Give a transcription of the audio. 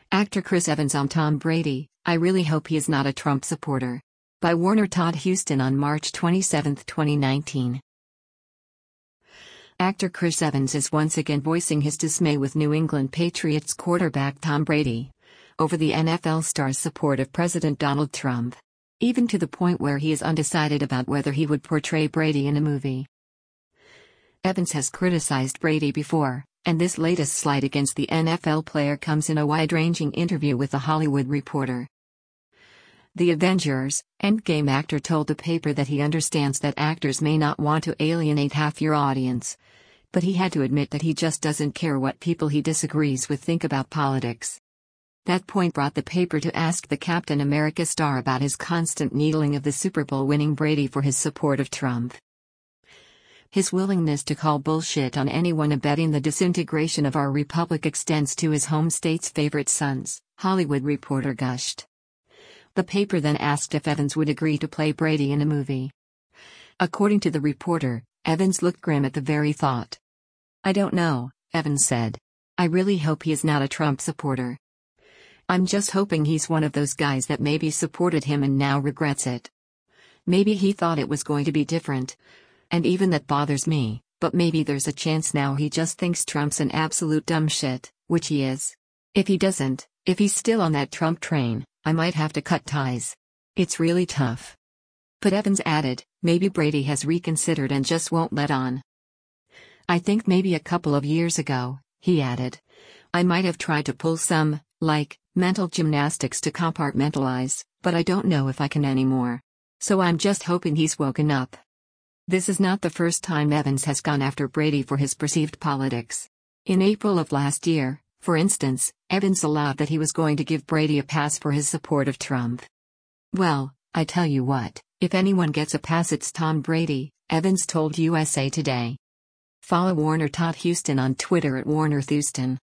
Actor Chris Evans on Tom Brady, "I really hope he is not a Trump supporter." By Warner Todd Huston on March 27, 2019. Actor Chris Evans is once again voicing his dismay with New England Patriots quarterback Tom Brady over the NFL star's support of President Donald Trump, even to the point where he is undecided about whether he would portray Brady in a movie. Evans has criticized Brady before, and this latest slight against the NFL player comes in a wide-ranging interview with The Hollywood Reporter. The Avengers Endgame actor told the paper that he understands that actors may not want to alienate half your audience, but he had to admit that he just doesn't care what people he disagrees with think about politics. That point brought the paper to ask the Captain America star about his constant needling of the Super Bowl winning Brady for his support of Trump. His willingness to call bullshit on anyone abetting the disintegration of our republic extends to his home state's favorite sons, Hollywood Reporter gushed. The paper then asked if Evans would agree to play Brady in a movie. According to the reporter, Evans looked grim at the very thought. "I don't know," Evans said. "I really hope he is not a Trump supporter. I'm just hoping he's one of those guys that maybe supported him and now regrets it. Maybe he thought it was going to be different. And even that bothers me, but maybe there's a chance now he just thinks Trump's an absolute dumb shit, which he is. If he doesn't, if he's still on that Trump train, I might have to cut ties. It's really tough." But Evans added, maybe Brady has reconsidered and just won't let on. "I think maybe a couple of years ago," he added, "I might have tried to pull some, mental gymnastics to compartmentalize, but I don't know if I can anymore. So I'm just hoping he's woken up." This is not the first time Evans has gone after Brady for his perceived politics. In April of last year, for instance, Evans allowed that he was going to give Brady a pass for his support of Trump. "Well, I tell you what, if anyone gets a pass it's Tom Brady," Evans told USA Today. Follow Warner Todd Huston on Twitter at WarnerThuston.